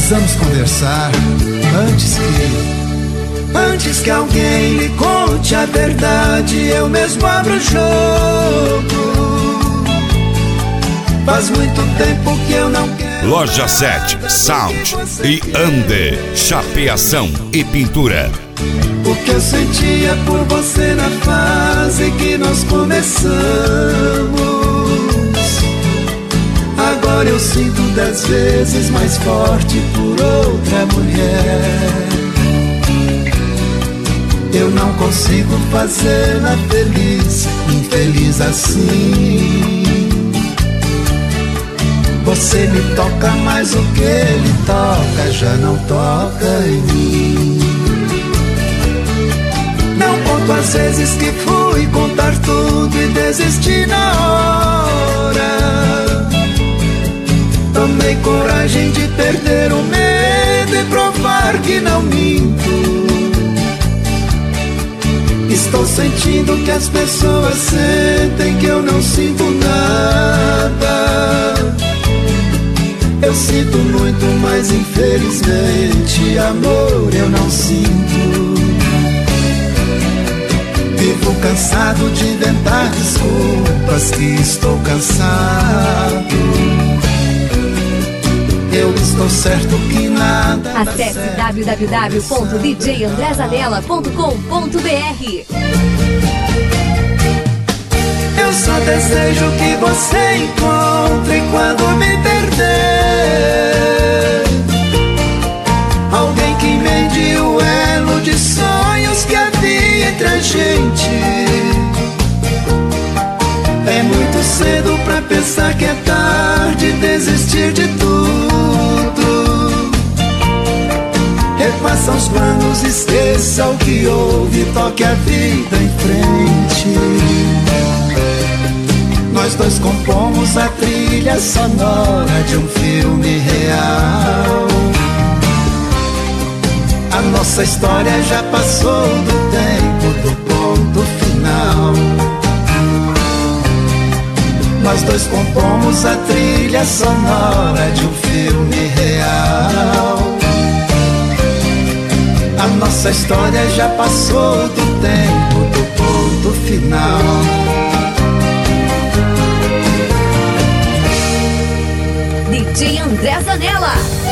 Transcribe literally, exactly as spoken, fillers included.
Precisamos conversar antes que Antes que alguém lhe conte a verdade, eu mesmo abro o jogo. Faz muito tempo que eu não quero. Loja sete, Sound e Ande, chapeação e pintura. O que eu sentia por você na fase que nós começamos, agora eu sinto dez vezes mais forte por outra mulher. Eu não consigo fazê-la feliz, infeliz assim. Você me toca, mas o que ele toca já não toca em mim. Não conto as vezes que fui contar tudo e desisti na hora. Tomei coragem de perder o medo e provar que não minto. Estou sentindo que as pessoas sentem que eu não sinto nada. Eu sinto muito, mas infelizmente amor eu não sinto. Vivo cansado de inventar desculpas que estou cansado. Eu estou certo que nada. Acesse w w w ponto d j andré zanella ponto com ponto b r. Eu só desejo que você encontre quando me perder alguém que mende o elo de sonhos que havia entre a gente. É muito cedo pra pensar que é tarde desistir de tudo. Refaça os planos, esqueça o que houve, toque a vida em frente. Nós dois compomos a trilha sonora de um filme real. A nossa história já passou do tempo do ponto final. Nós dois compomos a trilha sonora de um filme real. A nossa história já passou do tempo do ponto final. D J André Zanella.